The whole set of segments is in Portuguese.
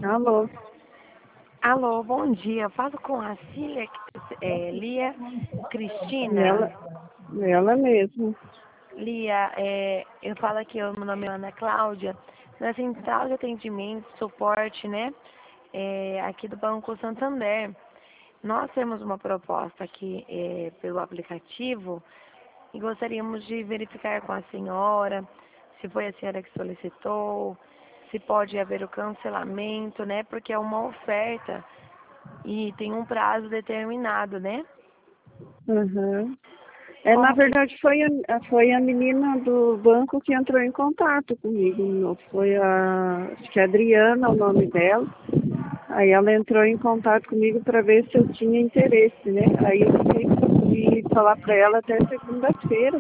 Alô, Alô, bom dia. Eu falo com a Lia ela, Cristina. ela mesmo. Lia, eu falo aqui, meu nome é Ana Cláudia, na Central de Atendimento, Suporte, né? Aqui do Banco Santander. Nós temos uma proposta aqui pelo aplicativo e gostaríamos de verificar com a senhora se foi a senhora que solicitou, se pode haver o cancelamento, né? Porque é uma oferta e tem um prazo determinado, né? Uhum. Na Como que. verdade, foi a menina do banco que entrou em contato comigo. Não foi acho que é Adriana o nome dela. Aí ela entrou em contato comigo para ver se eu tinha interesse, né? Aí eu fiquei de falar para ela até segunda-feira.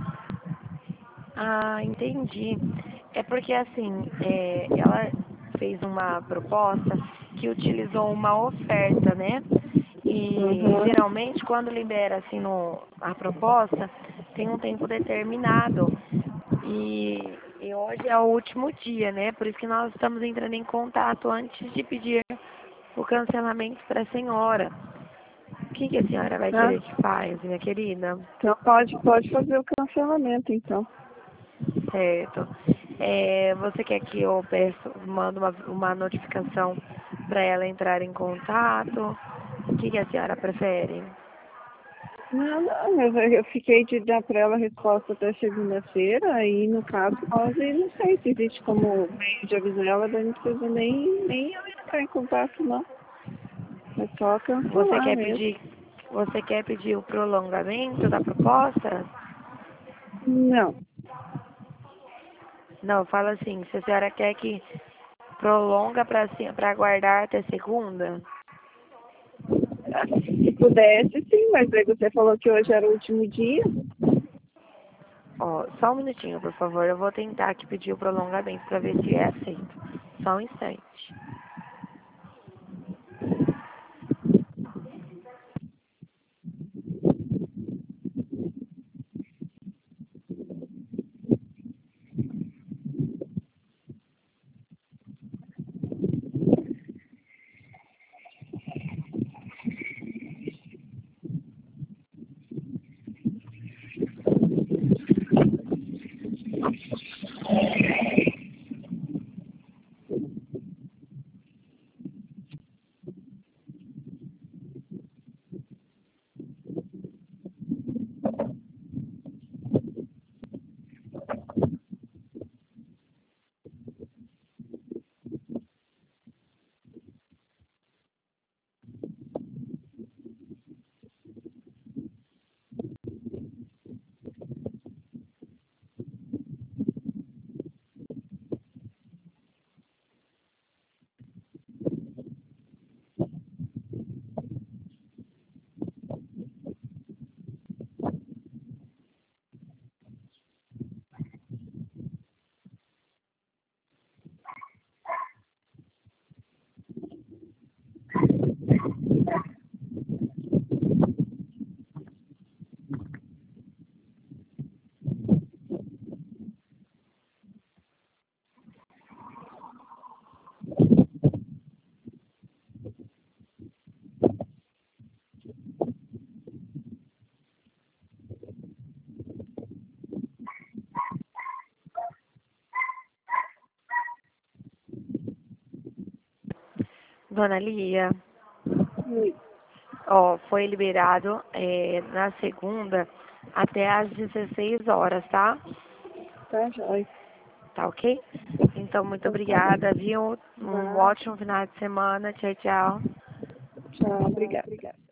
Ah, entendi. É porque assim, ela fez uma proposta que utilizou uma oferta, né? E Uhum. geralmente quando libera assim a proposta, tem um tempo determinado. E hoje é o último dia, né? Por isso que nós estamos entrando em contato antes de pedir o cancelamento para a senhora. O que a senhora vai Ah, querer que faz, minha querida? então pode fazer o cancelamento, então. Certo. Você quer que eu mando uma notificação para ela entrar em contato? O que a senhora prefere? Não, eu fiquei de dar para ela a resposta até segunda-feira, aí no caso, não sei se existe como meio de avisar ela, daí não precisa nem eu entrar em contato, não. É só Você cancelar quer mesmo. pedir, você quer pedir o prolongamento da proposta? Não, Não, fala assim, se a senhora quer que prolonga para aguardar até segunda? se pudesse, sim, mas aí você falou que hoje era o último dia. Ó, só um minutinho, por favor. Eu vou tentar aqui pedir o prolongamento para ver se é aceito. Só um instante. Dona Lia, Ui, ó, foi liberado na segunda até às 16 horas, tá? tá jóia. Tá ok? Então, muito Então tá bem. obrigada, viu? Um Tá, ótimo final de semana. Tchau, tchau. tchau, obrigada.